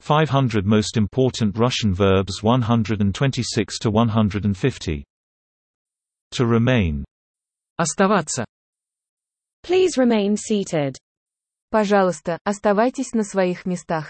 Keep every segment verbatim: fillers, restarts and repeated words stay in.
five hundred Most Important Russian Verbs one hundred twenty-six to one hundred fifty. To remain. Оставаться. Please remain seated. Пожалуйста, оставайтесь на своих местах.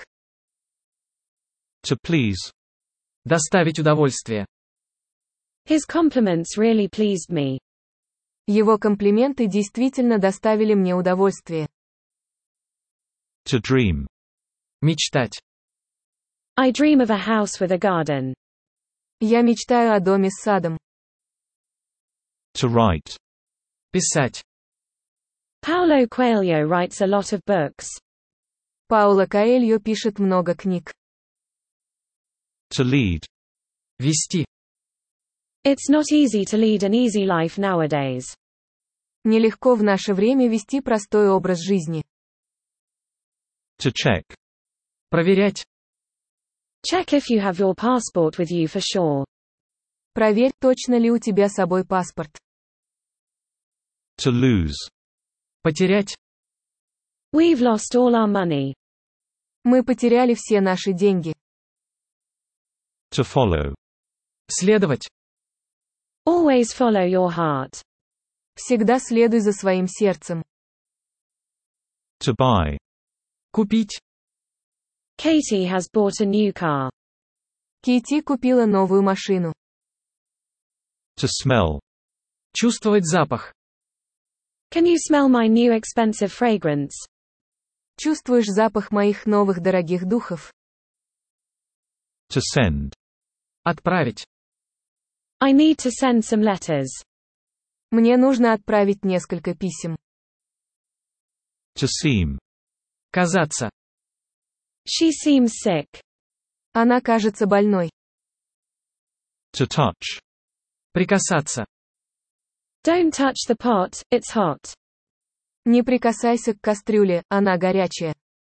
To please. Доставить удовольствие. His compliments really pleased me. Его комплименты действительно доставили мне удовольствие. To dream. Мечтать. I dream of a house with a garden. Я мечтаю о доме с садом. To write. Писать. Paulo Coelho writes a lot of books. Пауло Коэльо пишет много книг. To lead. Вести. It's not easy to lead an easy life nowadays. Нелегко в наше время вести простой образ жизни. To check. Проверять. Check if you have your passport with you for sure. Проверь, точно ли у тебя с собой паспорт. To lose. Потерять. We've lost all our money. Мы потеряли все наши деньги. To follow. Следовать. Always follow your heart. Всегда следуй за своим сердцем. To buy. Купить. Katie has bought a new car. Кити купила новую машину. To smell. Чувствовать запах. Can you smell my new expensive fragrance? Чувствуешь запах моих новых дорогих духов? To send. Отправить. I need to send some letters. Мне нужно отправить несколько писем. To seem. Казаться. She seems sick. Она кажется больной. To touch. Прикасаться. Don't touch the pot, it's hot. Не прикасайся к кастрюле, она горячая.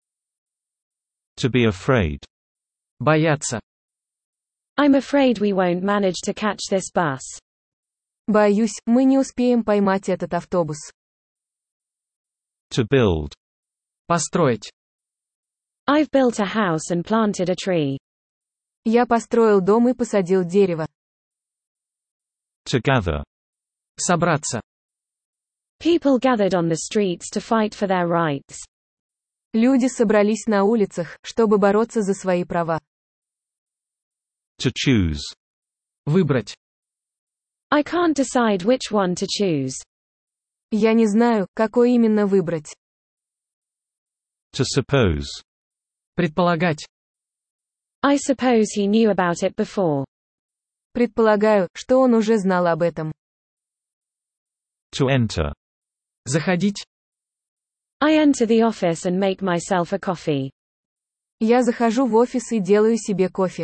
To be afraid. Бояться. I'm afraid we won't manage to catch this bus. Боюсь, мы не успеем поймать этот автобус. To build. Построить. I've built a house and planted a tree. Я построил дом и посадил дерево. To gather. Собраться. People gathered on the streets to fight for their rights. Люди собрались на улицах, чтобы бороться за свои права. To choose. Выбрать. I can't decide which one to choose. Я не знаю, какой именно выбрать. To suppose. Предполагать. I suppose he knew about it before. Предполагаю, что он уже знал об этом. To enter. Заходить. I enter the office and make myself a coffee. Я захожу в офис и делаю себе кофе.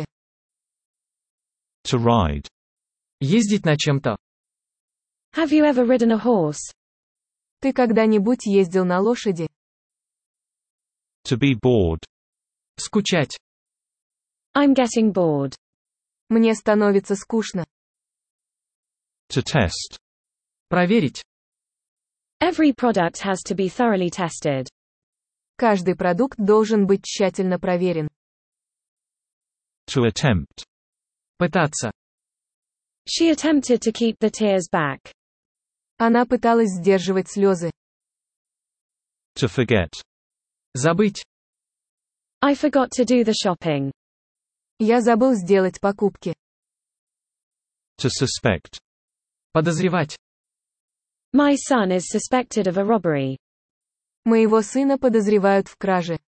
To ride. Ездить на чем-то. Have you ever ridden a horse? Ты когда-нибудь ездил на лошади? To be bored. Скучать. I'm getting bored. Мне становится скучно. To test. Проверить. Every product has to be thoroughly tested. Каждый продукт должен быть тщательно проверен. To attempt. Пытаться. She attempted to keep the tears back. Она пыталась сдерживать слезы. To forget. Забыть. I forgot to do the shopping. Я забыл сделать покупки. To suspect. Подозревать. My son is suspected of a robbery. Моего сына подозревают в краже.